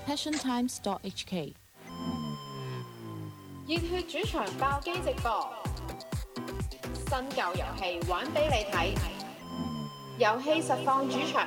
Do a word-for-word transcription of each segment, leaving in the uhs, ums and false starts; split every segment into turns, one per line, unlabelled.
passion times dot h k。
熱血主場爆機直播，新舊遊戲玩俾你睇，遊戲實況主場。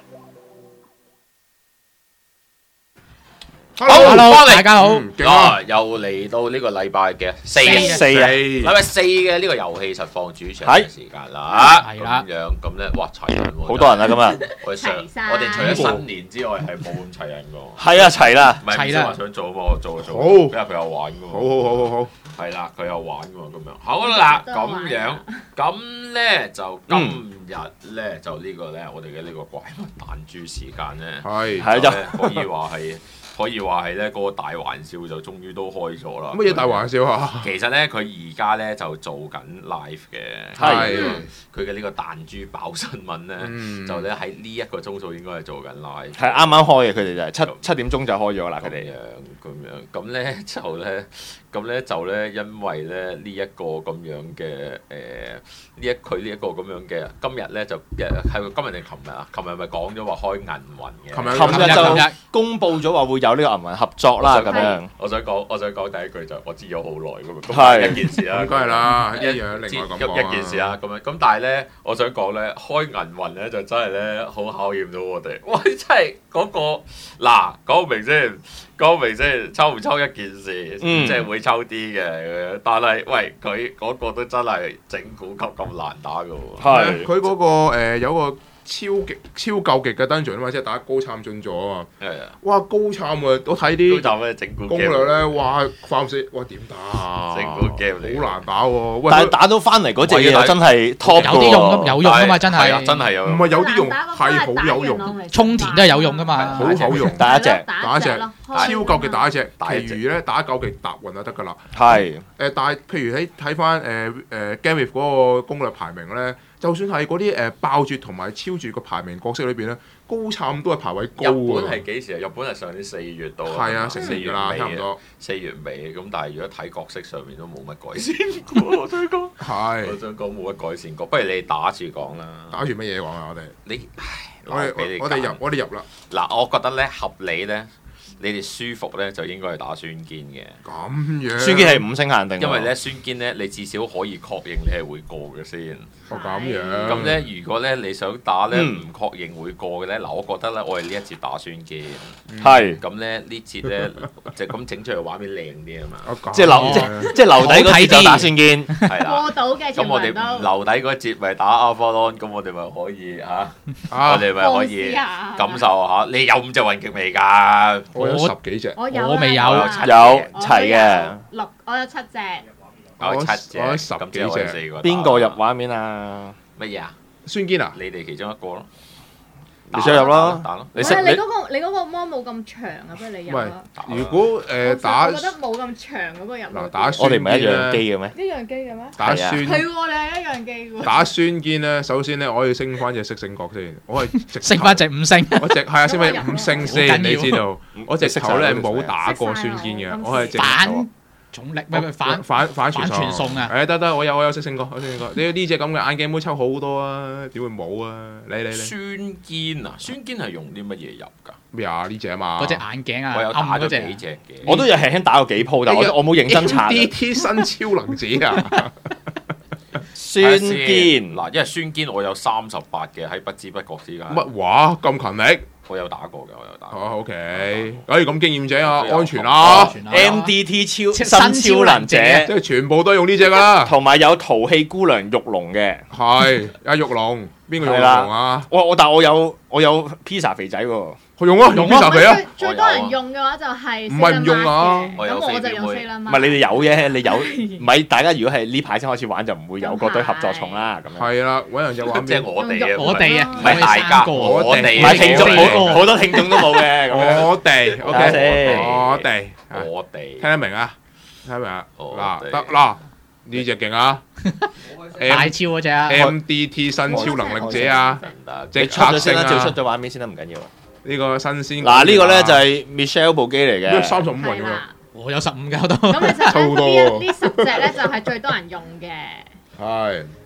Hello，
大家好，
啊，又嚟到呢個禮拜嘅四
四啊，
禮拜四嘅呢個遊戲實況主場嘅時間啦，
係啦，
咁樣咁咧，哇，齊人喎，
好多人啦，咁啊，
我哋上我哋除咗新年之外係冇咁齊人㗎，
係啊，齊啦，
唔係唔係話想做喎，我做做，
好，
因為佢有玩㗎喎，
好好好好好，
係啦，佢有玩㗎喎，咁樣，好啦，咁樣，咁咧就今日咧就呢個咧，我哋嘅呢個怪物彈珠時間咧，
係
係
就可以話係。可以話係咧，嗰個大玩笑就終於都開咗啦。
乜嘢大玩笑啊？
其實咧，佢而家咧就做緊 live 嘅，
係
佢嘅呢個彈珠爆新聞咧，
嗯、
就咧喺呢一個鐘數應該係做緊 live。
係啱啱開嘅，佢哋就係七七點鐘就開咗啦，佢哋
咁樣咁咧就咧，咁咧就咧，因為咧呢一個咁樣嘅誒，呢一佢呢一個咁樣嘅，今日咧就誒係今日定琴日啊？琴日咪講咗話開銀魂嘅，
琴日
琴日就公佈咗話會有呢個銀魂合作啦，咁樣。
我想講，我想講第一句就我知咗好耐㗎嘛，
係
一件事啦，
梗係啦，一
一
樣另外咁
一一件事啦，咁樣咁但係咧，我想講咧，開銀魂咧就真係咧好考驗到我哋，哇！真係嗰個嗱講明先。講明先抽唔抽一件事，
嗯、
即係會抽啲嘅。但係喂，佢嗰個都真係整蠱級咁難打嘅喎。
係佢嗰個、呃、有個超極超究極嘅 dungeon 啊嘛，即係打高參進咗啊嘛。
係啊！
哇，高參啊！我睇啲
高參咩整蠱
攻略咧，哇，ความ死哇點打啊？
整蠱 game 嚟，
好難打喎。
但係打到翻嚟嗰隻嘢又真係 top
有
啲
用
有
用
㗎
嘛，
真
係真係有用。
唔係有啲用係好有用，
充填都係有用㗎嘛，
好好用。
打一隻，
打一隻，超究極打一隻，其餘咧打究極搭運就得㗎啦。
係
誒，但係譬如喺睇翻誒誒 Game With 嗰個攻略排名咧。就算係嗰啲誒爆絕同埋超絕個排名角色裏邊咧，高參都係排位高。
日本係幾時啊？日本係上年四月到。
係啊，成四月啦，差唔多。
四月尾咁，但係如果睇角色上面都冇乜改善過，我想講。係。我想講冇乜改善過，不如你打住講啦。打住乜嘢講啊？我哋。你，我哋我哋入我哋入啦。嗱，我覺得咧合理咧。你哋舒服咧，就應該係打孫堅嘅。咁
樣，
孫堅係五星限定。
因為咧，孫堅咧，你至少可以確認你係會過嘅先。
哦，咁樣。
咁咧，如果咧你想打咧唔確認會過嘅咧，嗱，我覺得咧，我係呢一節打孫堅。
係。
咁咧呢節咧就咁整出嚟畫面靚啲啊嘛。
即係留即即係留底嗰節就打孫堅。係啦。
過到嘅。
咁我哋唔留底嗰節咪打阿科隆，咁我哋咪可以嚇，我哋咪可以感受下。你有五隻雲極未㗎？
我有十幾隻，
我有
我未有，
有
齊嘅。
六，我有七隻，
我有七隻，
我有十幾隻。
邊個入畫面啊？
乜嘢啊？
孫堅啊？
你哋其中一個咯。
你想入咯？
打咯。
你識你嗰個你嗰個魔冇咁長啊，不如你入啦。
如果誒打，
我覺得冇咁長嗰個入。
嗱，打
我哋唔係一樣機嘅咩？
一樣機嘅咩？
打孫
係喎，你係一樣機喎。
打孫堅咧，首先咧，我要升翻隻色星角先，我係
升翻隻五星。
我直係啊，升翻五星先，你知道？我直頭咧冇打過孫堅嘅，我係直頭。
重力咩咩反
反反
傳送啊！
誒得得，我有我有識勝過，我識勝過。呢呢隻咁嘅眼鏡妹抽好多啊，點會冇啊？你你你。孫堅啊，孫堅係用啲乜嘢入㗎？咩啊？呢隻啊嘛。
嗰隻眼鏡啊，
我有打咗幾隻嘅。
我都有輕輕打過幾鋪，但係我我冇認真查。
D T 新超能者啊！
孫堅
嗱，因為孫堅我有三十八嘅喺不知不覺之間。
乜話咁勤力？
我有打過嘅，我有打過。
哦 OK，誒咁經驗者啊，安全啦
，M D T 超新超能者，
即係全部都用呢隻啦。
同埋有淘氣姑娘玉龍嘅，
係阿玉龍，邊個用玉龍啊？
我我但係我有我有披薩肥仔喎。
用啊，用披薩肥啊！
最多人用嘅話就係
唔係唔用啊？
咁我就用四啦。
唔係你哋有嘅，你有唔係大家如果係呢排先開始玩就唔會有嗰堆合作蟲啦咁樣。
係啦，揾人就玩
即係我哋啊，
我哋啊，
唔係大家，我哋
唔係聽眾好好多聽眾都冇嘅。
我哋 OK，我哋
我哋
聽得明啊？聽得明啊？嗱得嗱呢隻勁啊！
大超嗰隻啊
，M D T 新超能力者啊，
你出咗先啦，照出咗畫面先啦，唔緊要。
呢個新鮮
嗱呢個咧就係 Michelle 部機嚟嘅，
三十五雲㗎，
我有十五㗎都。
咁其實呢呢十隻咧就係最多人用嘅。
係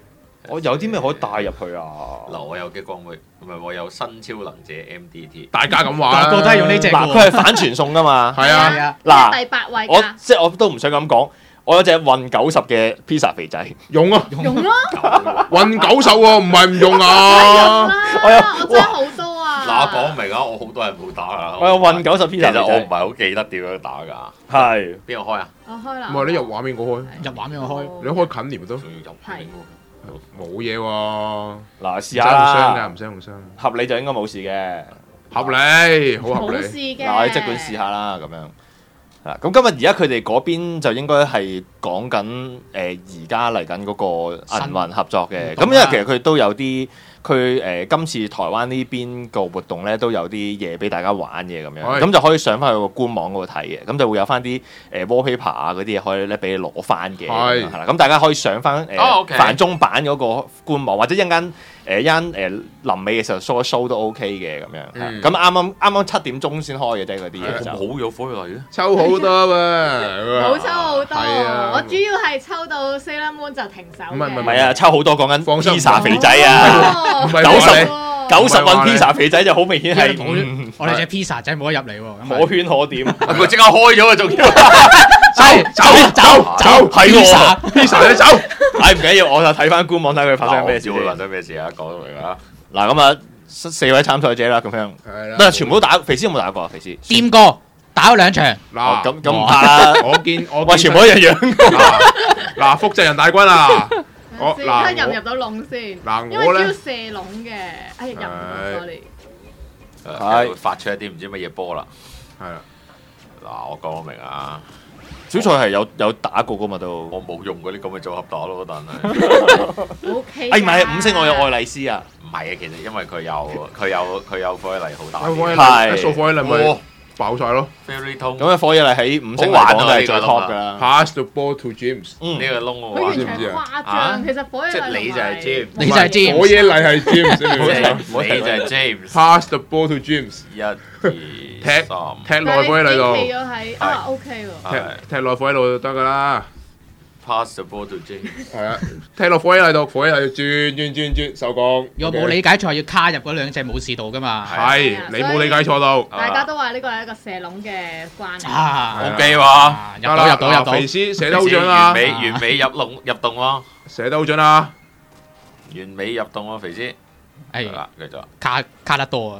我有啲咩可以帶入去啊？
嗱，我有激光妹，唔係我有新超能者 M D T，
大家咁話啦，
個個都係用呢隻喎。
嗱，佢係反傳送噶嘛。
係啊，
嗱，
第八位
我
㗎，
即係我都唔想咁講，我有隻運九十嘅 pizza 肥仔，
用啊，
用咯，
運九十喎，唔係唔用
用
我
啊。
啦，
有
我真係好多啊。
嗱，我講明啊，我好多人冇打啊。
我有運九十 pizza
其實我唔
肥仔，
係好記得點樣打㗎。
係
邊個開啊？
我開啦。
唔係你入畫面嗰開，
入畫面我開，
你開近年咪得，
仲要入片喎。
冇嘢喎。
嗱試
唔使用
下
傷㗎，
啦，
唔使用傷。
合理就應該冇事嘅。
合理，好合
冇事
理。
嘅。
嗱，你即管試下啦，咁樣。嗱，咁今日而家佢哋嗰邊就應該係講緊誒而家嚟緊嗰個銀魂合作嘅，咁因為其實佢都有啲佢誒今次台灣呢邊個活動咧都有啲嘢俾大家玩嘅咁樣，咁就可以上翻去個官網嗰度睇嘅，咁就會有翻啲誒 wallpaper 啊嗰啲嘢可以咧俾你攞翻嘅，係啦，咁大家可以上翻誒繁中版嗰個官網，或者一陣間誒一陣誒臨尾嘅時候 show 一 show 都 OK 嘅咁樣，咁啱啱啱啱七點鐘先開嘅啫嗰啲嘢就
好有火藥嚟嘅，
抽好多喎，
冇抽好多，
啊、
我主要係抽到 Sailor Moon 就停手嘅。
唔係唔
係啊，抽好多講緊
放心
pizza 肥仔啊，九十九十蚊 pizza 肥仔就好明顯係
我哋隻 pizza 仔冇得入嚟喎，
可圈可點。
佢即刻開咗啊，仲要
走走走走，
係喎
pizza 你走，
唉唔緊要，我就睇翻官網睇佢發生咩事。
發生咩事啊？講到明啊！
嗱咁啊，四位參賽者啦，咁樣，唔係全部都打，肥師有冇打過啊？肥師
掂過，打咗兩場。
嗱
咁咁唔怕啦，
我見我
喂全部一樣樣。
嗱，複製人大軍啊！我
睇
嗱
入唔入到籠先。
嗱
因為
我咧
要射籠嘅，哎入唔到 sorry。
係發出一啲唔知乜嘢波啦。
係啦，
嗱我講明啊，
小蔡係有有打過噶嘛都。
我冇用嗰啲咁嘅組合打咯，但係。
O K。
哎唔係五星我有愛麗絲啊。
唔係啊，其實因為佢有佢有佢有火力好大。
係，數火力咪爆晒咯。
咁啊，火野麗喺五星嚟講都係最 top 噶啦。
Pass the ball to James。
呢個窿我
佢完全
知唔知啊？
誇張，其實火野麗
即係你就係 James，
你就係 James。
火野麗係 James，
你就係 James。
Pass the ball to James。
一、二、
踢
三。
踢內火野麗度。
企咗喺啊 OK 喎。
踢踢內火野麗度就得㗎啦。
Pass the ball to James。
係啊，踢落火野麗度，火野麗轉轉轉轉收工。
如果冇理解錯，要卡入嗰兩隻武士度㗎嘛。
係，你冇理解錯到。
大家都話呢個係一個射籠嘅關係。
啊
OK 喎，
入到入到入到。
肥師射得好準啊！
完美完美入籠入洞喎，
射得好準啊！
完美入洞喎，肥師。
係
啦，繼續。
卡卡得多啊！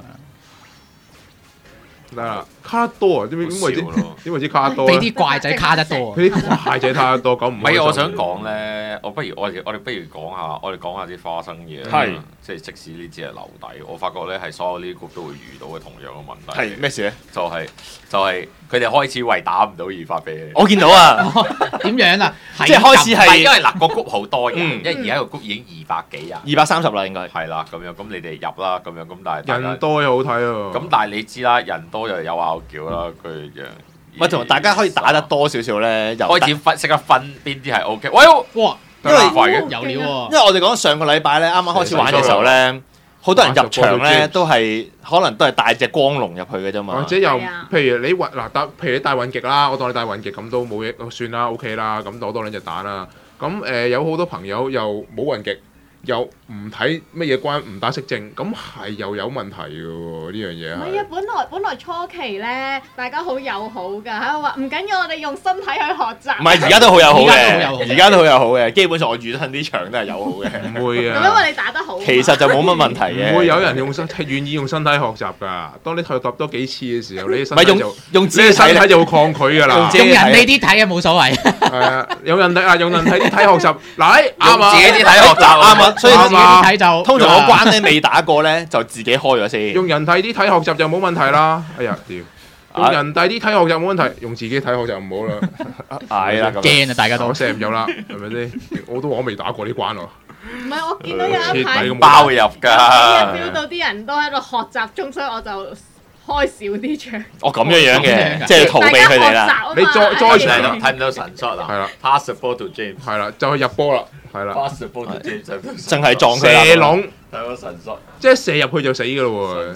得啦，卡得多啊！點點為之點為之卡得多咧？
俾啲怪仔卡得多啊！
俾啲怪仔卡得多，咁唔
唔係，我想講咧，我不如我哋我哋不如講下，我哋講下啲花生嘢。
係，
即係即使呢支係留底，我發覺咧係所有呢啲 group 都會遇到嘅同樣嘅問題。
係咩事咧？
就係就係佢哋開始為打唔到而發脾氣。
我見到啊，
點樣啊？
即係開始
唔係因
係
為嗱個 group 好多人，
嗯
因為而家個 group 已經二百幾人。
二百三十啦，應該。
係啦，咁樣咁你哋入啦，咁樣咁但係大家
人多又好睇啊！
咁但係你知啦，人多又有拗撬啦，佢樣。
喂，同大家可以打得多少少咧，又
開始分識得分邊啲係 O K。喂，
哇！
因為
快嘅
有料喎。
因為我哋講上個禮拜咧，啱啱開始玩嘅時候咧，好多人入場咧都係可能都係帶隻光龍入去嘅啫嘛。
或者又譬如你運嗱帶，譬如你帶運極啦，我當你帶運極咁都冇嘢，算啦 OK 啦，咁攞多兩隻蛋啦。咁誒有好多朋友又冇運極。又唔睇乜嘢關，唔打色正，咁係又有問題嘅喎，呢樣嘢。
唔係啊，本來本來初期咧，大家好友好㗎，喺度話唔緊要，我哋用身體去學習。
唔係而家都好友好
而家都好友好
嘅，而家都好友好嘅，基本上我遇到啲場都係友好嘅。
唔會啊，
因為你打得好。
其實就冇乜問題嘅。
唔會有人用身願意用身體學習㗎。當你學習多幾次嘅時候，你身體
用
就
用自己
你身體就會抗拒㗎啦。
用人哋啲睇啊冇所謂。
係啊，用人哋啊，用人哋啲睇學習，嗱啱啊，
自己啲睇學習
啱啊，所以
自己啲睇就
通常我關咧未打過咧，就自己開咗先。
用人哋啲睇學習就冇問題啦。哎呀，屌！用人哋啲睇學習冇問題，用自己睇學習唔好啦。
係啦，
驚啊！大家都
我射唔入啦，係咪先？我都話我未打過呢關喎。
唔係，我見到有一排
包入㗎。
標到啲人都喺度學習中，所以我就開少啲場。
哦，咁樣樣嘅，即係逃避佢哋啦。
你再再
場睇唔到神 shot 啊？
係啦
，pass the ball to James。
係啦，就去入波啦。係啦
，pass the ball to James，
淨係撞佢
射籠，
睇到神 shot，
即係射入去就死㗎咯喎。
神 shot，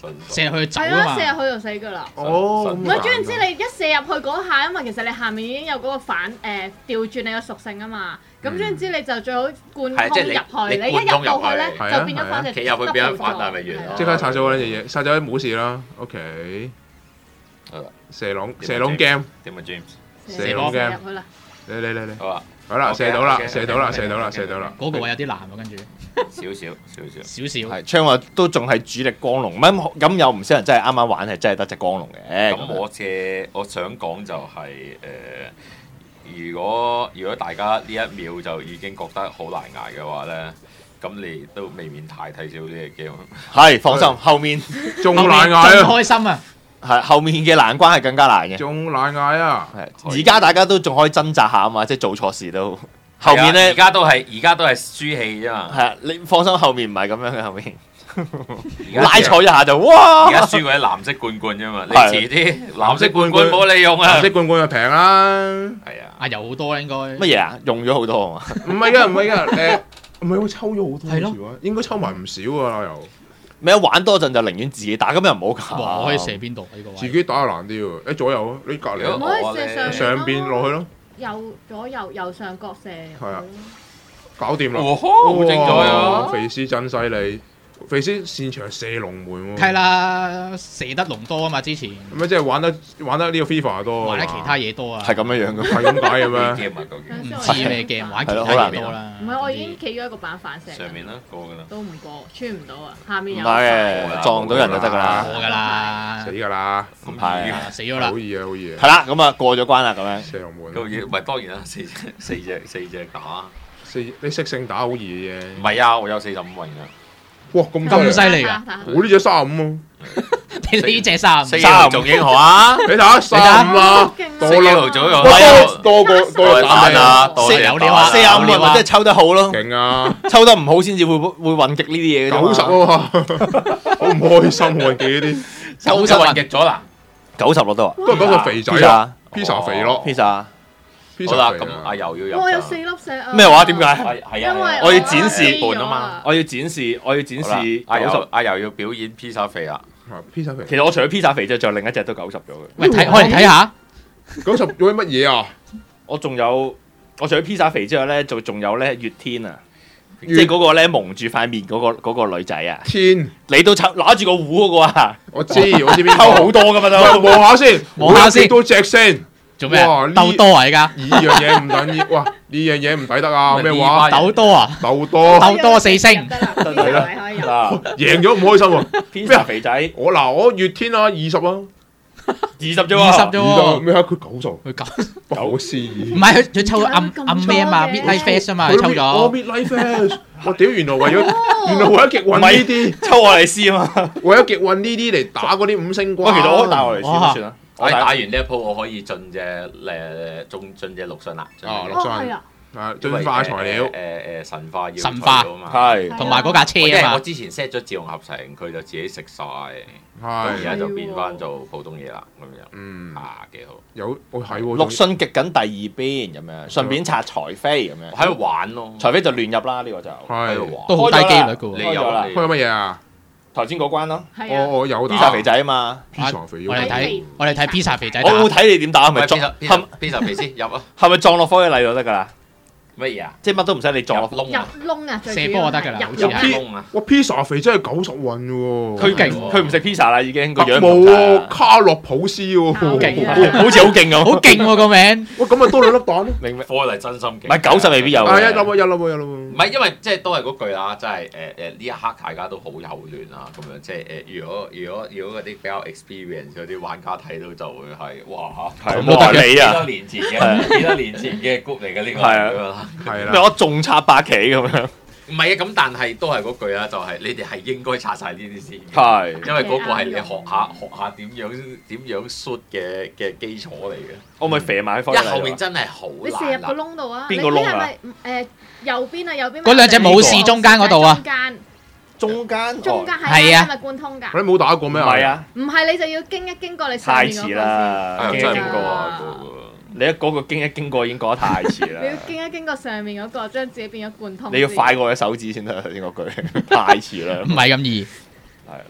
射入去走
係啊，
啊嘛。
射入去就死㗎啦。
哦，
唔係，總言之，你一射入去嗰下，因為其實你下面已經有嗰個反誒調轉你個屬性啊嘛。咁總言之，你就最好貫通入去。你一入到去咧，就變咗反隻。
企入去變咗反彈咪完咯。
即刻殺咗嗰隻嘢，殺咗冇事啦。OK。射籠射籠 game。
點啊 James？
射籠 game。
入去啦。
你你你你。
好啊。
好啦，射到啦，射到啦，射到啦，射到啦。
嗰個位有啲難喎，跟住
少少少少
少少。
係槍話都仲係主力光龍，咁咁有唔少人真係啱啱玩係真係得隻光龍嘅。
咁我嘅我想講就係、是、誒、呃，如果如果大家呢一秒就已經覺得好難捱嘅話咧，咁你都未免太睇少呢隻 game。
係放心，後面
仲難捱
仲
啊！
開心啊！
係後面嘅難關係更加難嘅。
仲難捱啊！
係而家大家都仲可以掙扎下啊嘛，即係做錯事都後面咧，
而家都係而家都係輸氣啫嘛。
係啊，你放心，後面唔係咁樣嘅後面。拉錯一下就哇！
而家輸嗰啲藍色罐罐啫嘛，你遲啲藍色罐罐冇利用啊！
藍色罐罐就平啦。
係啊，
啊有好多應該。
乜嘢啊？用咗好多啊嘛？
唔係㗎，唔係㗎，誒唔係我抽咗好多
係咯
次喎，應該抽埋唔少㗎又。
咩玩多陣就寧願自己打，咁又唔好搞。
哇！可以射邊度呢個位？
自己打就難啲喎，誒左右啊，你隔離
如果
唔可以射上
上邊落去咯，
右左右右上角射。
係啊，搞掂啦！
哦好精彩啊！
肥師真犀利。肥師擅長射龍門喎，
係啦，射得龍多啊嘛，之前
咁即係玩得玩得呢個 FIFA 多，
玩得其他嘢多啊，
係咁樣樣嘅，
係咁解嘅咩？
唔知咩 game 玩其他嘢多啦。
唔係，我已經企咗一個板反射。
上面啦，過㗎啦。
都唔過，穿唔到啊！下面有。
唔係嘅，撞到人就得㗎啦，
過㗎啦，
死㗎啦，
唔係啊，
死咗啦，
好易啊，好易啊。
係啦，咁啊過咗關啦，咁樣
射龍門。
咁要唔係當然啦，四隻四隻四隻打。
四你識性打好易嘅啫。
唔係啊，我有四十五運㗎。
哇，咁
咁犀利㗎！
我呢隻三十五喎，
你呢隻三
四號仲英雄啊！
你睇下三十五啊，
四號左右，
多個多個
蛋啊，
四有料啊，
四十五運咪即係抽得好咯，
勁啊！
抽得唔好先至會會運極呢啲嘢嘅。
九十啊嘛，好唔開心運極呢啲，
九十運極咗啦，
九十咯都話，
都係嗰個肥仔啊，pizza 肥咯
，pizza。
好啦，咁阿柔要入。
我有四粒石啊！
咩話？點解？
係係啊，
我要展示
半啊嘛，
我要展示，我要展示。
阿柔阿柔要表演披薩肥啦。
披薩肥。
其實我除咗披薩肥之外，仲有另一隻都九十咗嘅。
喂，睇我嚟睇下。
九十做啲乜嘢啊？
我仲有，我除咗披薩肥之外咧，就仲有咧月天啊，即係嗰個咧蒙住塊面嗰個嗰個女仔啊。
天，
你都抽攞住個壺嗰個啊？
我知，我知邊
抽好多噶嘛都。
望下先，
望下先，
多隻先。
做咩？鬥多啊！而家
呢樣嘢唔等於，哇！呢樣嘢唔抵得啊！咩話？
鬥多啊！
鬥多，
鬥多四星，
係啦，贏咗唔開心喎！
咩啊肥仔？
我嗱我月天啊，二十啊，
二十啫喎，
二十啫喎。
咩啊？佢九十，
佢九
九思議。
唔係佢佢抽咗暗暗咩啊嘛 ，Midnight Face 啊嘛，抽咗。
我 Midnight Face，我屌原來為咗原來為咗極運呢啲，
抽愛麗絲啊嘛，
為咗極運呢啲嚟打嗰啲五星關。
其實我打愛麗絲都算啦。
我打完呢一鋪，我可以進隻誒中進隻陸遜啦。
哦，陸遜啊，進化材料。誒
誒神化要
神化
啊嘛，
係
同埋嗰架車啊嘛。
我之前 set 咗自動合成，佢就自己食晒。咁而家就變翻做普通嘢啦，咁樣。
嗯，
啊幾好。
有，哦係喎。
陸遜極緊第二邊咁樣，順便拆財飛咁樣。
喺度玩咯，
財飛就亂入啦，呢個就
喺度玩。
都好低機率嘅喎。
你有啦？
開咗乜嘢啊？
頭先嗰關咯，
我我有打。
披薩肥仔啊嘛，
我哋睇我哋睇披薩肥仔。
我會睇你點打，係咪撞？
係披薩肥先入啊！
係咪撞落科嘅例就得㗎啦？
乜嘢啊？
即係乜都唔使你撞落
窿
入窿啊！
射波就得㗎啦，好似
係窿啊！
哇！pizza 肥真係九十運喎。
佢勁，佢唔食 pizza 啦已經個樣
冇喎，卡洛普斯喎，
好勁啊！
好似好勁咁，
好勁喎個名。
哇！咁咪多兩粒蛋咯。
明明
科嚟真心勁。
唔係九十未必有。
係一粒喎，一粒喎，一粒喎。
唔係因為即係都係嗰句啦，即係誒誒呢一刻大家都好幼嫩啊，咁樣即係誒如果如果如果嗰啲比較 experience 嗰啲玩家睇到就會係哇嚇，
冇得你啊！
幾多年前嘅幾多年前嘅 group 嚟嘅呢個係啊，
係啦。
咩我仲插八旗咁樣？
唔係啊，咁但係都係嗰句啦，就係你哋係應該拆晒呢啲先。
係，
因為嗰個係你學下學下點樣點樣 shoot 嘅嘅基礎嚟嘅。
我咪肥埋方。
因為後面真係好難。
你射入個窿度啊！
邊個窿啊？
誒右邊啊，右邊。
嗰兩隻武士中間嗰度啊。
中間。
中間。
中間係啊，係咪貫通㗎？
你冇打過咩？
唔係啊。
唔係你就要經一經過你上
太
面嗰個先。
遲啦！
經一經過啊！
你一嗰個經一經過已經過得太遲啦！
你要經一經過上面嗰個，將自己變咗貫通。
你要快過你手指先得，先嗰句太遲啦！
唔係咁易。
係。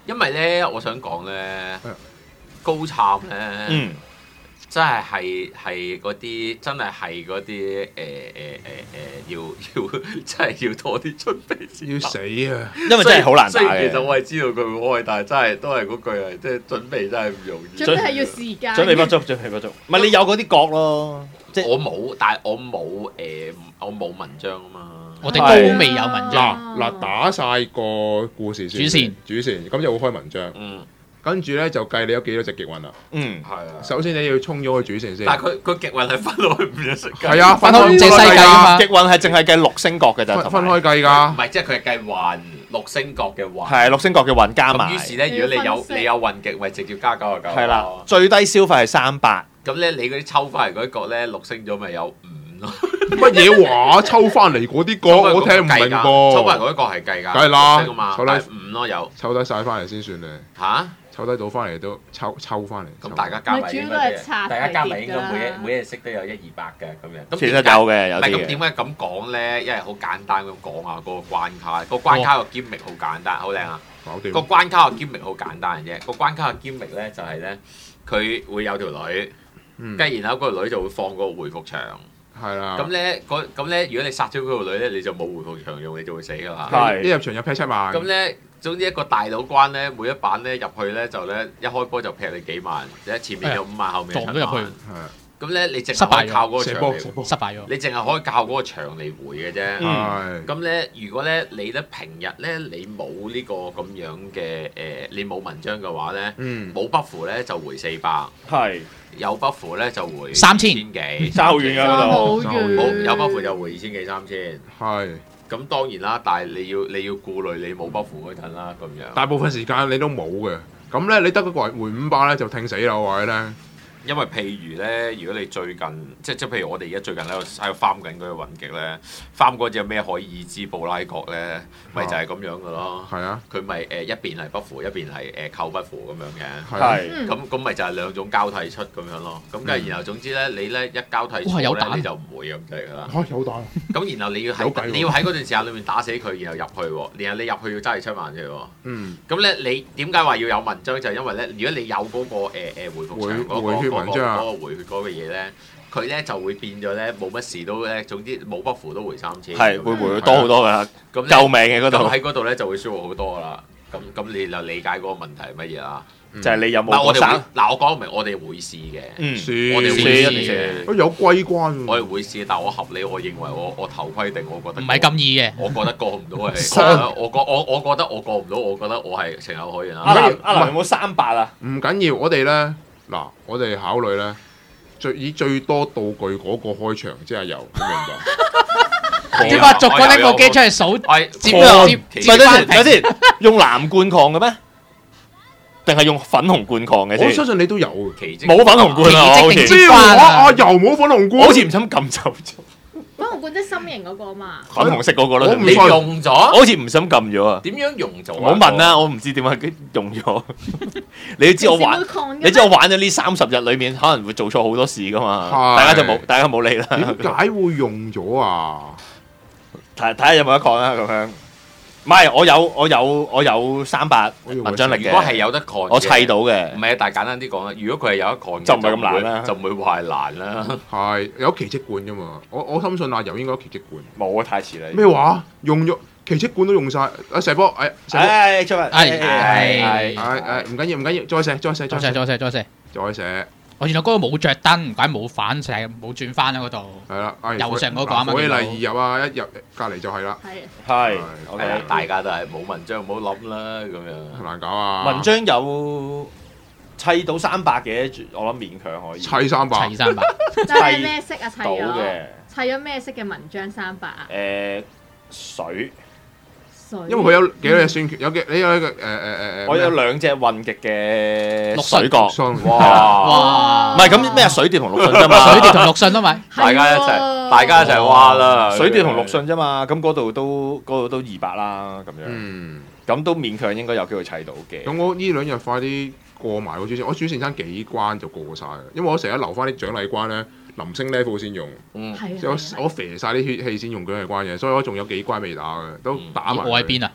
因為咧，我想講咧，高參咧。嗯真係係係嗰啲，真係係嗰啲誒誒誒誒，要要真係要多啲準備先。要死啊！因為真係好難打嘅。其實我係知道佢會開，但係真係都係嗰句係，即係準備真係唔容易。
準備係要時間。
準備不足，準備不足。唔係你有嗰啲角咯，
即係我冇，但係我冇誒，我冇文章啊嘛。
我哋都未有文章。
嗱嗱，打晒個故事先。
主線
主線，咁就會開文章。嗯。跟住咧就計你有幾多隻極運啦。嗯，係啊。首先你要衝咗個主線先。
但係佢佢極運係分落去唔一世界。
係啊，分開隻世界
啊嘛。極運係淨係計六星角嘅咋，
分開計㗎。
唔係，即係佢係計運六星角嘅運。
係六星角嘅運加埋。
咁於是咧，如果你有你有運極，咪直接加九啊九。
係啦，最低消費係三百。
咁咧，你嗰啲抽翻嚟嗰啲角咧，六星咗咪有五咯？
乜嘢話？抽翻嚟嗰啲角我聽唔明噃。
抽翻嚟嗰啲角係計㗎。
梗係啦，
抽低五咯有。
抽低晒翻嚟先算咧。嚇？抽低到翻嚟都抽抽翻嚟，
咁大家加埋應該大家加埋應該每一每一色都有一二百嘅咁樣。咁
其實有嘅，有啲嘅。
咁點解咁講咧？因為好簡單咁講下嗰個關卡，個關卡個 gimmick 好簡單，好靚啊！搞掂。個關卡個 gimmick 好簡單嘅啫，個關卡個 gimmick 咧就係咧，佢會有條女，跟住然後嗰條女就會放個回復牆。
係啦。
咁咧，咁咧，如果你殺咗嗰條女咧，你就冇回復牆用，你就會死㗎啦。
係。一入場就劈七萬。咁
咧。總之一個大佬關咧，每一版咧入去咧就咧一開波就劈你幾萬，即係前面有五萬，後面有七萬。撞咗入去。係。咁咧你淨係可以靠嗰個場嚟，
失敗咗。
你淨係可以靠嗰個場嚟回嘅啫。係。咁咧，如果咧你咧平日咧你冇呢個咁樣嘅誒，你冇文章嘅話咧，冇不符咧就回四百。係。有不符咧就回
三千
幾。
爭好遠㗎嗰度。
冇有不符就回二千幾三千。
係。
咁當然啦，但係你要你要顧慮你冇不符嗰陣啦，咁樣。
大部分時間你都冇嘅，咁咧你得嗰個回五百咧就聽死啦，我話你咧。
因為譬如咧，如果你最近即即譬如我哋而家最近喺度喺度翻緊嗰個運極咧，翻嗰隻咩海爾茲布拉角咧，咪就係咁樣嘅咯。係啊，佢咪誒一邊係不符，一邊係誒扣不符咁樣嘅。係。咁咁咪就係兩種交替出咁樣咯。咁跟住然後總之咧，你咧一交替出咧你就唔會咁滯㗎啦。
嚇有彈！
咁然後你要喺你要喺嗰段時間裏面打死佢，然後入去喎，然後你入去要揸住七萬嘅喎。嗯。咁咧你點解話要有文章？就係因為咧，如果你有嗰個誒誒回復牆嗰個。嗰個回血嗰個嘢咧，佢咧就會變咗咧，冇乜事都咧，總之冇不符都回三千。
係會回多好多㗎啦，咁救命嘅嗰度。
喺嗰度咧就會舒服好多㗎啦。咁咁你就理解嗰個問題係乜嘢啦？
就係你有冇？
嗱我哋嗱我講明，我哋會試嘅。嗯，我哋會試嘅。
有歸關喎。
我哋會試，但係我合理，我認為我我頭規定，我覺得
唔係咁易嘅。
我覺得過唔到係。我覺我我覺得我過唔到，我覺得我係情有可原啊。
阿林阿林有冇三百啊？
唔緊要，我哋咧嗱，我哋考慮咧。最以最多道具嗰個開場，即係由明白。
點解逐個拎個機出嚟數？接接接
翻睇先，用藍罐礦嘅咩？定係用粉紅罐礦嘅先？
我相信你都有
奇蹟，
冇粉紅罐啊！
奇蹟
即係話啊，又冇粉紅罐，
好似唔想撳走咗。
粉紅罐即係心形嗰個嘛？
粉紅色嗰個咯，
你用咗？
好似唔想撳咗啊！
點樣用咗？
我問啦，我唔知點解用咗。你都知我玩，你知我玩咗呢三十日裏面，可能會做錯好多事噶嘛。大家就冇，大家冇理啦。
點解會用咗啊？
睇睇下有冇得抗啦，咁樣。唔係，我有我有我有三百文章力嘅。
如果係有得抗，
我砌到嘅。
唔係啊，但係簡單啲講啦，如果佢係有得抗，
就唔係咁難啦，
就唔會話係難啦。
係有奇蹟罐噶嘛？我我深信阿柔應該有奇蹟罐。
冇啊，太遲啦。
咩話？用咗奇蹟罐都用晒。啊射波，誒射波，
誒出嚟，係
係係誒唔緊要唔緊要，再射再射
再射再射再射
再射。
我原來嗰個冇着燈，唔怪冇反射，冇轉翻喺嗰度。係啦，右上嗰個啊嘛。
可以嚟二入啊，一入隔離就係啦。
係
係
，OK，大家都係冇文章，唔好諗啦，咁樣
難搞啊。
文章有砌到三百嘅，我諗勉強可以。
砌三百，
砌三百。
砌咩色啊？砌
到嘅。
砌咗咩色嘅文章三百啊？
誒水。
因為佢有幾多隻宣傳，有幾你有一個誒誒誒誒，
我有兩隻運極嘅水
角，
哇！唔係咁咩？水蝶同陸遜啫嘛，
水蝶同陸遜都咪，
大家一齊，大家一齊挖啦！
水蝶同陸遜啫嘛，咁嗰度都嗰度都二百啦，咁樣，咁都勉強應該有機會砌到嘅。
咁我呢兩日快啲過埋個主線，我主線爭幾關就過晒啦，因為我成日留翻啲獎勵關咧。臨升 level 先用，嗯，我我肥曬啲血氣先用獎勵關嘅，所以我仲有幾關未打嘅，都打埋。
我喺邊啊？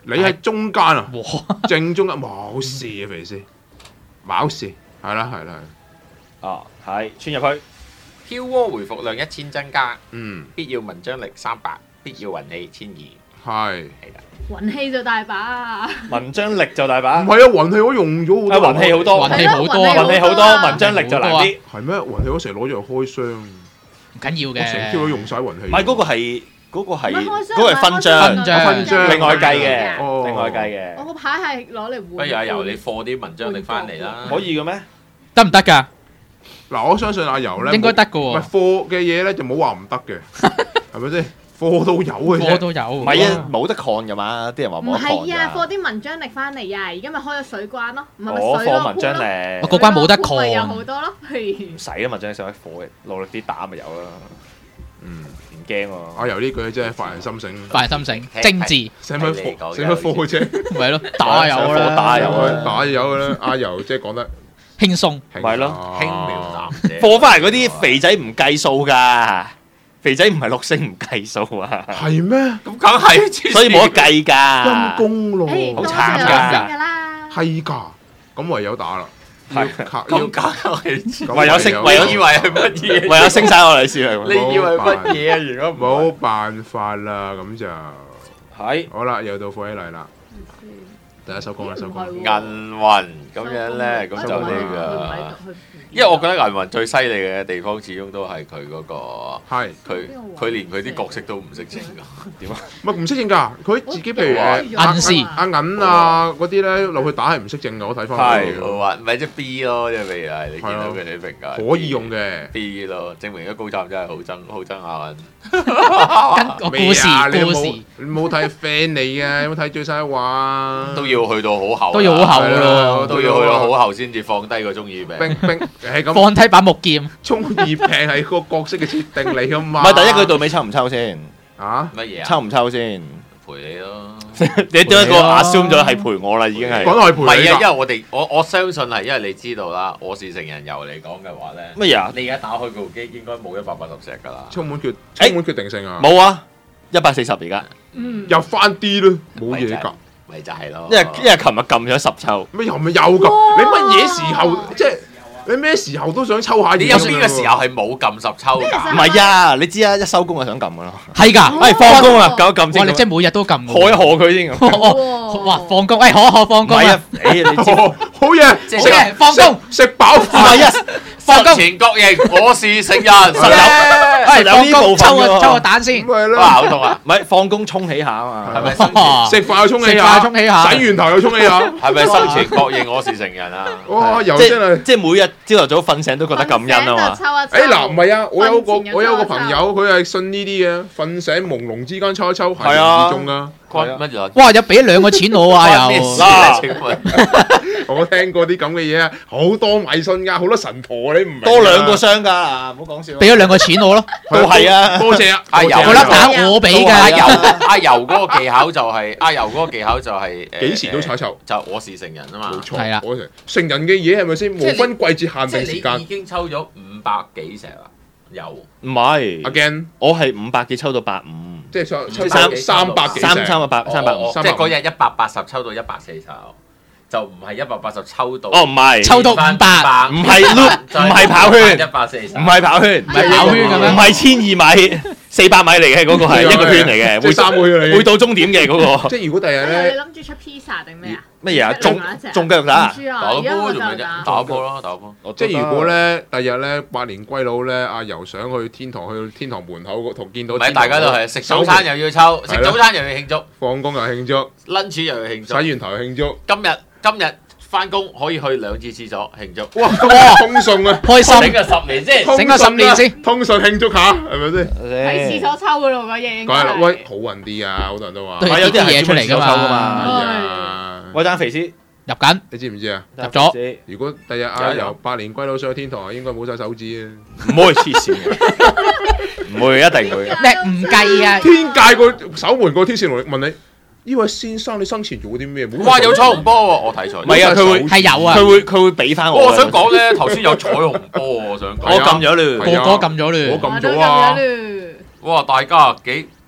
你喺中間啊，正中間冇事啊，肥師，冇事，係啦係啦。
哦，係穿入去。
飄窩回復量一千增加，
嗯，
必要文章力三百，必要運氣千二。
係。
係啦。
運氣就大把，
文章力就大把。
唔係啊，運氣我用咗好多。
啊，運氣好多，
運氣好多，
運氣好多，文章力就難啲。
係咩？運氣我成日攞咗嚟開箱。
唔緊要嘅。
我成朝都用晒運氣。
唔係嗰個係嗰個係嗰個係分章，
分章
另外計嘅，另外計嘅。
我個牌係攞嚟換。
不如阿由你課啲文章力翻嚟啦。
可以嘅咩？
得唔得㗎？
嗱，我相信阿由咧，
應該得㗎喎。
唔係貨嘅嘢咧，就冇話唔得嘅，係咪先？貨都有嘅啫。
貨都有。
唔係啊，冇得看㗎嘛，啲人話冇得看㗎。
唔係啊，貨啲文章力翻嚟啊，而家咪開咗水關咯，唔係咪
我
水咯？
貨文章力。
我個關冇得看。
咪有好多咯。
唔使啊，文章力上喺貨嘅，努力啲打咪有啦。
嗯，
唔驚喎。
阿由呢句真係發人心醒。
發人心醒，精緻。
使乜貨？使乜貨啫？
咪咯，打有啦，
打有
打有嘅啦。阿由即係講得
輕鬆，
咪咯，
輕描淡寫。
貨翻嚟嗰啲肥仔唔計數㗎，肥仔唔係六星唔計數啊。
係咩？
咁梗係，
所以冇得計㗎。
陰公咯，
好慘㗎。
係㗎，咁唯有打啦。
係
咁假嘅，
唯有升，唯有
以為係乜嘢？
唯有升晒我嚟先係。
你以為乜嘢啊？如果
冇辦法啦，咁就
係
好啦，又到火起嚟啦。第一首歌，第一首歌。
銀魂咁樣咧，咁就呢個。因為我覺得銀魂最犀利嘅地方，始終都係佢嗰個
係
佢佢連佢啲角色都唔識整㗎。點啊？
唔係唔識整㗎，佢自己譬如誒
銀絲
阿銀啊嗰啲咧落去打係唔識整㗎，我睇翻。
係我話咪即係 B 咯，即係譬如係你見到佢哋評價
可以用嘅
B 咯，證明咗高湛真係好憎好憎阿銀。
跟個故事故事，
你冇睇 fan 嚟嘅，有冇睇最新一話？
都要去到好後，
都要好後咯，
都要去到好後先至放低個中二病。
冰冰係咁
放低把木劍。
中二病係個角色嘅設定嚟㗎嘛。
唔係第一句到尾抽唔抽先？
啊？
乜嘢啊？
抽唔抽先？
陪你咯。
你將一個 assume 咗係陪我啦，已經係。
講係陪你。
唔係啊，因為我哋我我相信係，因為你知道啦，我是成人遊嚟講嘅話咧。
乜嘢啊？
你而家打開部機應該冇一百八十隻㗎啦。
充滿決充滿決定性啊！
冇啊，一百四十而家。
嗯。
入翻啲咯，冇嘢㗎。
咪就係咯。
因為因為琴日撳咗十抽。
咩又咪有㗎？你乜嘢時候即係？你咩時候都想抽下嘢？
你有邊個時候係冇撳十抽㗎？
唔係啊，你知啊，一收工就想撳㗎咯。
係㗎，
哎放工啊，撳一撳先。
哇！你即係每日都撳。
賀一賀佢先
咁。哇！放工，哎賀一賀放工啊！
哎你知
好嘢，
食放工
食飽飯
啊！
放工前國營，我是成人。實有，
係放工抽個抽個蛋先。
咪咯。
哇！好痛啊！
唔係放工沖起下啊嘛。
係咪生前
食飯又沖起下？
食飯沖起下。
洗完頭又沖起下。
係咪生前國營我是成人啊？
哇！又
即
真係
即係每日朝頭早瞓醒都覺得感恩啊嘛。
誒嗱，唔係啊，我有個我有個朋友，佢係信呢啲嘅，瞓醒朦朧之間抽一抽係容易中㗎。
關乜嘢？
哇！有俾兩個錢我啊又。
嗱，請問
我聽過啲咁嘅嘢啊，好多迷信㗎，好多神婆你唔明。
多兩個箱㗎，唔好講笑。
俾咗兩個錢我咯，
都係啊，
多謝啊！
阿油
嗰粒蛋我俾㗎。
阿油阿油嗰個技巧就係阿油嗰個技巧就係誒
幾時都抽一抽，
就我是成人啊嘛。
冇錯，
係啦，
成人嘅嘢係咪先？無分季節限定時間。
已經抽咗五百幾隻啦，有
唔係
？Again，
我係五百幾抽到百五，
即係抽抽三三百幾隻，
三三百三百五，
即係嗰日一百八十抽到一百四十。就唔係一百八十抽到，
哦唔係，
抽到五百，
唔係 loop，唔係跑圈，
一百四十，
唔係跑圈，
唔係跑圈咁樣，
唔係千二米，四百米嚟嘅嗰個係一個圈嚟嘅，
會三會嚟，
會到終點嘅嗰個。
即係如果第日咧，
你諗住出披薩定咩啊？
乜嘢啊？中中腳打，
打波做咩啫？打波咯，打波。
即係如果咧，第日咧百年歸老咧，阿由上去天堂，去天堂門口嗰度見到，
唔係大家都係食早餐又要抽，食早餐又要慶祝，
放工又慶祝
，lunch 又要慶祝，
洗完頭又慶祝。
今日今日。翻工可以去兩次廁所慶祝，
哇！哇！通順啊，
開心，
整個十年先，
整個十年先，
通順慶祝下，係咪先？
喺廁所抽噶咯，嗰嘢應該
係啦，喂，好運啲啊！好多人都話，
係有啲嘢出嚟㗎嘛。
嘛。
喂，單肥師
入緊，
你知唔知啊？
入咗。
如果第日阿由百年歸老上天堂，應該冇晒手指啊！
唔會黐線嘅，唔會一定會。
咩唔計啊？
天界個守門個天使龍問你。呢位先生，你生前做過啲咩？
哇！有彩虹波喎，我睇錯。
唔係啊，佢會
係有啊，
佢會佢會俾翻我。
我想講咧，頭先有彩虹波，我想講。
我撳咗啦，
個個撳咗啦，
我撳咗啊！
哇！大家幾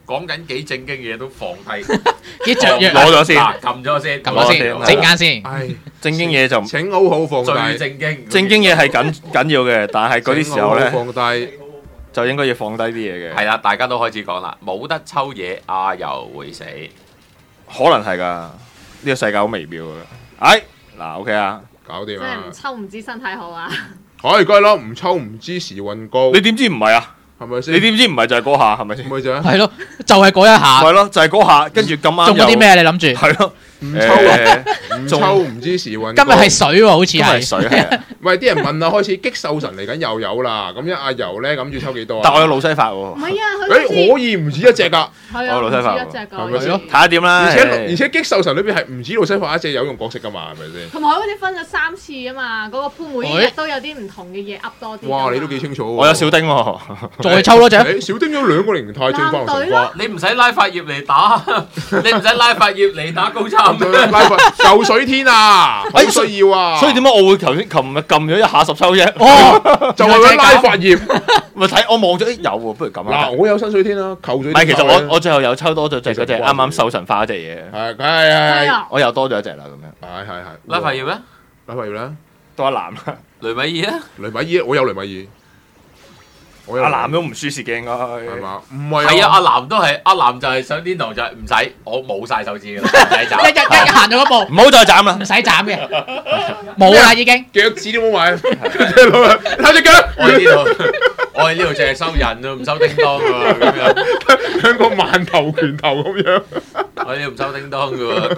講緊幾正經嘅嘢都放低，
幾雀躍
攞咗先，
撳咗先，
撳咗先，陣間先。
唉，
正經嘢就
請好好放低。
最正經，
正經嘢係緊緊要嘅，但係嗰啲時候咧，
放低
就應該要放低啲嘢嘅。
係啦，大家都開始講啦，冇得抽嘢，阿柔會死，
可能係㗎，呢個世界好微妙㗎。哎，嗱 OK 啊，
搞掂啦。
即係唔抽唔知身體好啊！
係，梗係咯，唔抽唔知時運高。
你點知唔係啊？
係咪先？
你點知唔係就係嗰下係咪先？
咪就係。
係咯，就係嗰一下。
係咯，就係嗰下，跟住咁啱
中咗啲咩？你諗住？
係咯，
唔抽啊！唔抽唔知時運。
今日係水喎，好似
今日係水係啊。
喂，啲人問啊，開始激獸神嚟緊又有啦。咁一阿柔咧，諗住抽幾多啊？
但我有路西法喎。
唔係啊，佢
誒可以唔止一隻㗎。
係啊，唔止一隻㗎。
係咪先？
睇下點啦。
而且而且激獸神裏邊係唔止路西法一隻有用角色㗎嘛？係咪先？
同埋佢好似分咗三次啊嘛，嗰個潘每日都有啲唔同嘅嘢噏多啲。
哇！你都幾清楚喎。
我有小丁喎，
再抽多隻。
誒，小丁有兩個靈態進化神瓜。
你唔使拉法葉嚟打，你唔使拉法葉嚟打高參。
拉法舊水天啊，好需要啊。
所以點解我會頭先琴日撳咗一下十抽啫？
哦，就係佢拉法葉。
咪睇我望咗，誒有喎，不如咁啊！
嗱，我有新水天啦，舊水。
唔係，其實我我最後有抽多咗隻嗰隻啱啱獸神化嗰隻嘢。
係係係，
我又多咗一隻啦，咁樣。
係係係。
拉法葉咧？
拉法葉咧？
多一籃。
雷米爾啊？
雷米爾，我有雷米爾。
阿南都唔輸蝕嘅應該係
嘛？唔係
係啊！阿南都係阿南就係上天堂就係唔使，我冇晒手指㗎啦，唔使斬。
一一一行咗一步，
唔好再斬啦，
唔使斬嘅，冇啦已經。
腳趾都冇埋，睇隻腳。
我喺呢度，我喺呢度淨係收人咯，唔收叮當㗎咁樣。
香港萬頭拳頭咁樣。
我呢度唔收叮當㗎喎，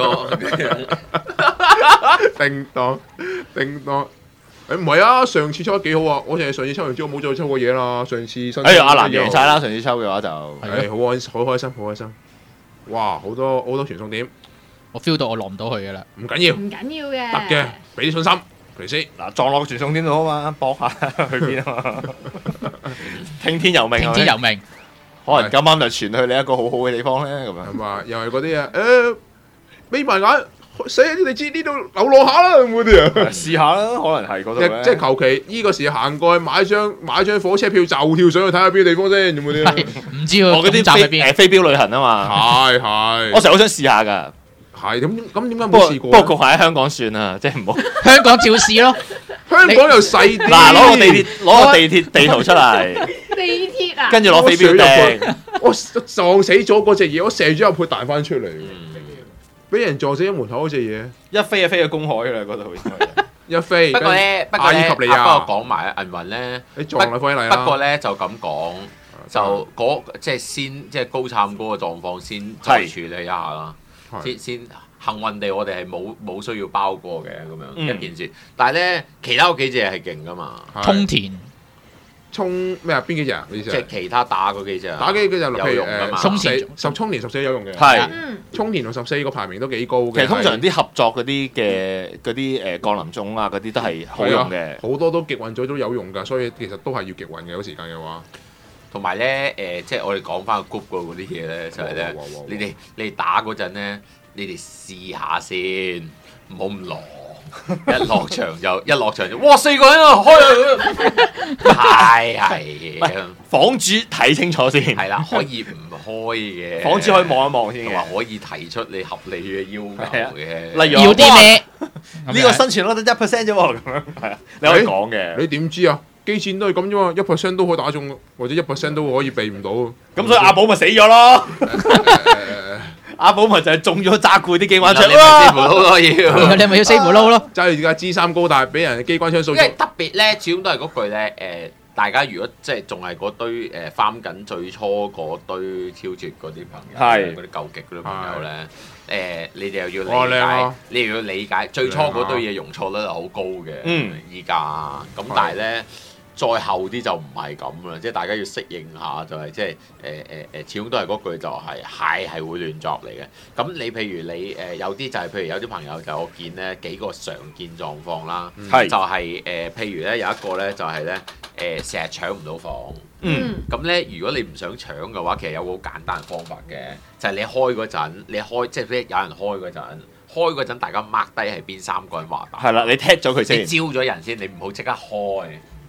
哥。
叮當，叮當。誒唔係啊！上次抽得幾好啊！我淨係上次抽完之後冇再抽過嘢啦。上次新
哎呀，阿南贏晒啦！上次抽嘅話就
係好開好開心，好開心。哇！好多好多傳送點，
我 feel 到我落唔到去嘅啦。
唔緊要，
唔緊要嘅，
得嘅，俾啲信心。嚟先
嗱，撞落傳送點度啊嘛，搏下去邊啊嘛。聽天由命，
聽天由命。
可能咁啱就傳去你一個好好嘅地方咧，咁樣。
係嘛？又係嗰啲啊誒，眯埋眼。死啊！你知呢度流落下啦，咁嗰啲啊，
試下啦，可能係嗰度
即係求其呢個時行過去買張買張火車票就跳上去睇下邊個地方先，有冇啲？
唔知喎，
我嗰啲
站喺邊？
誒飛鏢旅行啊嘛，
係係。
我成日好想試下㗎。
係咁咁點解冇試過？
不過局限喺香港算啦，即係唔好。
香港照試咯。
香港又細啲。
嗱，攞個地鐵攞個地鐵地圖出嚟。
地鐵啊！
跟住攞飛鏢掟。
我撞死咗嗰隻嘢，我射咗入去彈翻出嚟。俾人撞死喺門口嗰隻嘢，
一飛就飛去公海啦，嗰度
一飛。
不過咧，不過咧，不過講埋銀魂咧，
你撞啦，飛嚟啦。
不過咧就咁講，就嗰即係先即係高參嗰個狀況先再處理一下啦。先先幸運地，我哋係冇冇需要包過嘅咁樣一件事。但係咧，其他嗰幾隻係勁噶嘛，
沖田。
沖咩啊？邊幾隻啊？即
係其他打嗰幾隻，
打幾幾隻譬如誒十四十沖田十四有用嘅，
係
沖田同十四個排名都幾高嘅。
其實通常啲合作嗰啲嘅嗰啲誒降臨種啊嗰啲都係好用嘅，
好多都極運咗都有用㗎，所以其實都係要極運嘅嗰時間嘅話。
同埋咧誒，即係我哋講翻個 group 嗰啲嘢咧，就係咧，你哋你哋打嗰陣咧，你哋試下先，唔好咁狼。一落場就一落場就，哇四個人啊開啊！係係，
房主睇清楚先，
係啦，可以唔開嘅，
房主可以望一望先嘅，
話可以提出你合理嘅要求嘅，
例如
要啲咩？
呢個生存率得一 percent 啫喎，咁樣係啊，你可以講嘅。
你點知啊？機戰都係咁啫嘛，一 percent 都可以打中，或者一 percent 都可以避唔到。
咁所以阿寶咪死咗咯。阿寶咪就係中咗揸攰啲機關槍
咯，四胡撈咯要，
你咪要四胡撈咯。
揸住架 G 三高大，俾人機關槍掃。
因為特別咧，始終都係嗰句咧，誒，大家如果即係仲係嗰堆誒翻緊最初嗰堆超絕嗰啲朋友，係嗰啲究極嗰啲朋友咧，誒，你哋又要理解，你又要理解最初嗰堆嘢容錯率係好高嘅，嗯，依家咁，但係咧。再後啲就唔係咁啦，即係大家要適應下，就係即係誒誒誒，始終都係嗰句就係蟹係會亂作嚟嘅。咁你譬如你誒、呃、有啲就係、是、譬如有啲朋友就我見咧幾個常見狀況啦，嗯、就係、是、誒、呃、譬如咧有一個咧就係咧誒成日搶唔到房，嗯，咁咧如果你唔想搶嘅話，其實有個好簡單嘅方法嘅，就係、是、你開嗰陣，你開即係咧有人開嗰陣。開嗰陣，大家 mark 低係邊三個人話打。
係啦，你踢咗佢先。
你招咗人先，你唔好即刻開。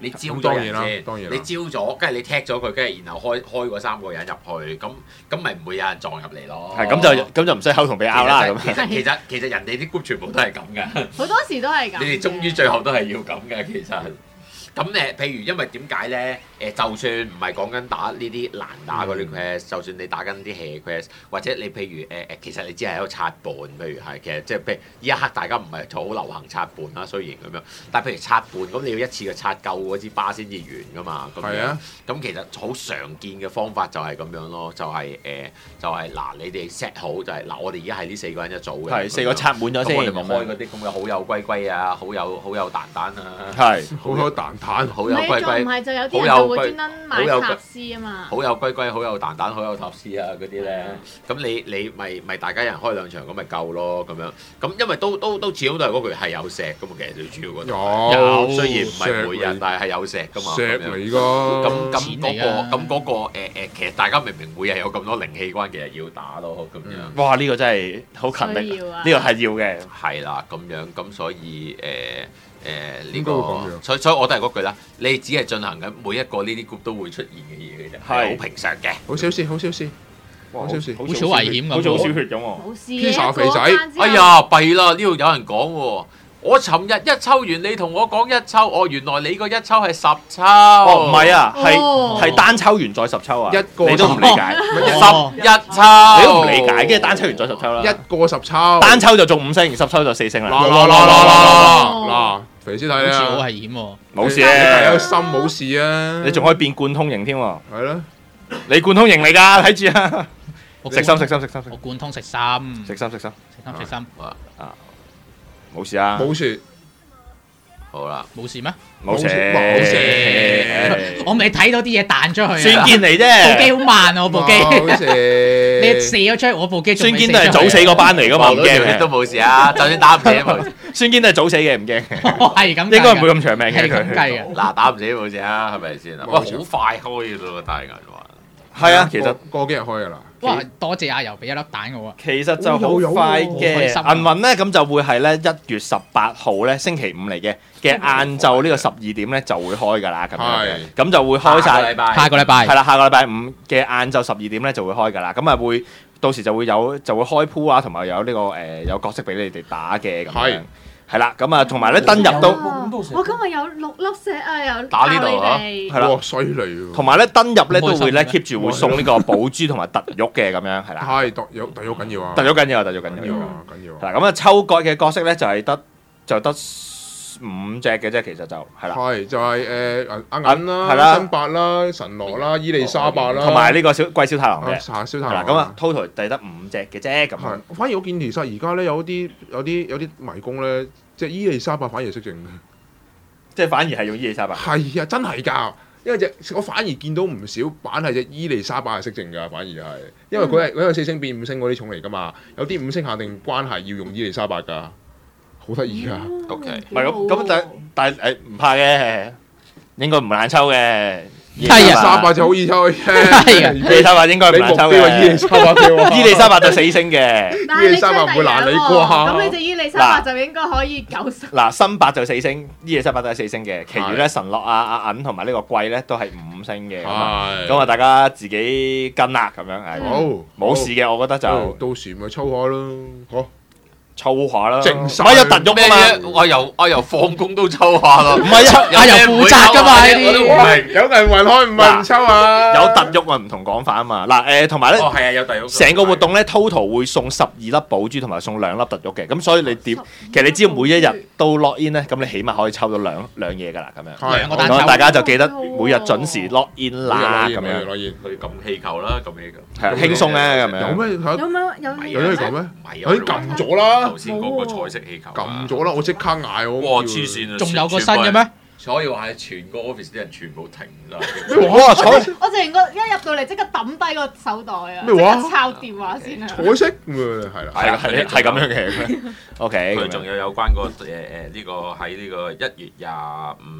你招咗人先，當然你招咗，跟住你踢咗佢，跟住然後開開嗰三個人入去，咁咁咪唔會有人撞入嚟咯。
係咁就咁就唔使口同鼻拗啦。咁
其實其實其實人哋啲 group 全部都係咁嘅，
好多時都係咁。
你哋終於最後都係要咁嘅，其實。咁誒，譬如因為點解咧？誒，就算唔係講緊打呢啲難打嗰啲 quest，、嗯、就算你打緊啲 hea quest，或者你譬如誒誒，其實你只係喺度刷伴，譬如係其實即係譬如呢一刻大家唔係就好流行刷伴啦，雖然咁樣，但係譬如刷伴咁，你要一次嘅刷夠嗰支巴先至完㗎嘛。係啊。咁其實好常見嘅方法就係咁樣咯，就係、是、誒、呃，就係、是、嗱，你哋 set 好就係、是、嗱，我哋而家係呢四個人一組嘅。係
四個刷滿咗先。
我哋咪開嗰啲咁嘅好友龜龜啊，好友好友蛋蛋啊。
係。好有蛋蛋，
好友龜龜。
唔係就有啲人就會專登買塔斯啊嘛，
好有龜龜，好有蛋蛋，好有塔斯啊嗰啲咧，咁你你咪咪大家人開兩場咁咪夠咯咁樣，咁因為都都都始終都係嗰句係有石噶嘛，其實最主要嗰度有，雖然唔係每日，但係係有石噶嘛，
石嚟㗎，
咁咁嗰個咁嗰個誒誒，其實大家明明每日有咁多靈氣關，其實要打咯咁樣。
哇！呢個真係好勤力，呢個係要嘅。
係啦，咁樣咁所以誒。誒呢、這個，所以所以我都係嗰句啦，你只係進行緊每一個呢啲 group 都會出現嘅嘢嘅啫，係好平常嘅，
好小事，好小事，好小事，
好少危險咁，
好似好少血咁喎。
冇事
嘅，肥仔，
哎呀弊啦！呢度有人講喎，我尋日一抽完，你同我講一抽，哦原來你個一抽係十抽，
哦唔係啊，係係單抽完再十抽啊，
一個
你都唔理解，
十一抽
你都唔理解，跟住單抽完再十抽啦，
一個十抽，
單抽就中五星，十抽就四星啦。
嗱嗱嗱嗱嗱，肥師睇啊，
好似好危險喎，
冇事啊，
你有心冇事啊，
你仲可以變貫通型添喎，
係咯，
你貫通型嚟㗎，睇住啊，食心食心食心，
我貫通食心，
食心食心
食心食心，
啊冇事啊，
冇事。
好啦，
冇事咩？
冇事，
冇事。
我未睇到啲嘢彈出去。
孫堅嚟啫，
部機好慢啊！我部機。
冇事。
你射咗出去，我部機仲未射出去。
孫堅都係早死嗰班嚟噶嘛，唔驚
都冇事啊，就算打唔死都冇事。
孫堅都係早死嘅，唔驚。
係咁。
應該唔會咁長命嘅。
係咁計嘅。
嗱，打唔死都冇事啊，係咪先啊？喂，好快開咯，大銀話。
係啊，其實
過幾日開噶啦。
哇！多謝阿油俾一粒蛋我喎。
其實就好快嘅，銀魂咧咁就會係咧一月十八號咧星期五嚟嘅嘅晏晝呢個十二點咧就會開㗎啦，咁樣咁就會開晒。
下個禮拜
係啦，下個禮拜五嘅晏晝十二點咧就會開㗎啦，咁啊會到時就會有就會開鋪啊，同埋有呢個誒有角色俾你哋打嘅咁樣。係啦，咁啊，同埋咧登入都，
我今日有六粒石啊，有
打呢度啊，
係啦，
犀利喎！
同埋咧登入咧都會咧 keep 住會送呢個寶珠同埋特玉嘅咁樣，係啦。
係特玉，特玉緊要啊！
特玉緊要啊！特玉緊要啊！
緊要。
嗱咁啊，抽角嘅角色咧就係得就得五隻嘅啫，其實就係啦。
係就係誒阿銀啦，係啦，辛伯啦，神羅啦，伊麗莎白啦，
同埋呢個小貴小太郎嘅。
小太郎。
咁啊，total 就得五隻嘅啫，咁。
係，反而我見其實而家咧有啲有啲有啲迷宮咧。即係伊麗莎白反而識整嘅，
即係反而係用伊麗莎白。
係啊，真係㗎，因為隻我反而見到唔少版係隻伊麗莎白係識整㗎，反而係，因為佢係佢係四星變五星嗰啲寵嚟㗎嘛，有啲五星限定關係要用伊麗莎白㗎，好得意㗎。
O K，
唔係咁咁但但誒唔怕嘅，應該唔難抽嘅。
伊麗莎白就好易抽嘅，
伊麗莎白應該唔難抽嘅。
伊麗莎白
伊麗莎白就四星嘅，
伊
麗莎白唔會難你啩？
咁你隻伊麗莎白就應該可以九星。
嗱，辛伯就四星，伊麗莎白都係四星嘅，其餘咧神樂啊、阿銀同埋呢個貴咧都係五星嘅。咁啊，大家自己跟啦，咁樣係。好，冇事嘅，我覺得就
到時咪抽下咯，好。
抽下啦，
正晒
有特喐啊嘛！
我由我由放工都抽下咯，
唔係啊，阿由負責噶嘛呢啲，
有銀魂開唔係唔抽啊！
有特喐啊，唔同講法啊嘛。嗱誒，同埋咧，
哦係啊，有特喐。
成個活動咧，total 會送十二粒寶珠同埋送兩粒特喐嘅，咁所以你點？其實你只要每一日都 lock in 咧，咁你起碼可以抽到兩兩嘢㗎啦，咁樣。
兩個單抽。
大家就記得每日準時 lock in 啦，咁樣。
攞煙去撳氣球啦，撳氣球。
係啊，輕鬆咧咁樣。
有咩？
有咩有
有咩講咩？佢撳咗啦。
頭先講個彩色氣球
撳咗啦！我即刻嗌我。
哇！黐線啊！
仲有個新嘅咩？
所以話係全個 office 啲人全部停晒。
咩話？彩？
我成個一入到嚟即刻抌低個手袋啊！
咩話？
抄電話先啊！
彩色咁啊，係啦，
係啦，係係咁樣嘅。O K。
佢仲有有關個誒誒呢個喺呢個一月廿五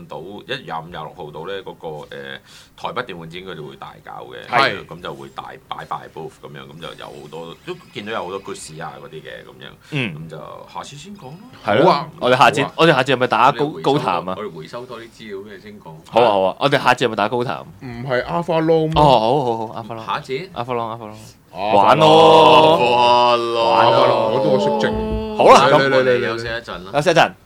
五度，一廿五廿六號度咧嗰個誒台北電玩展佢哋會大搞嘅，
係
咁就會大擺擺 booth 咁樣，咁就有好多都見到有好多 good 事啊嗰啲嘅咁樣，
嗯，
咁就下次先講咯。
係咯，我哋下次我哋下次係咪打高高談啊？
我哋回收多啲資料嘅先講。
好啊好啊，我哋下次係咪打高談？
唔係 Alpha Long
哦，好好好 Alpha Long。
下一次
Alpha Long Alpha Long。
玩
咯，
玩咯，
我都識整。
好啦，
咁我哋休息一陣啦。
休息一陣。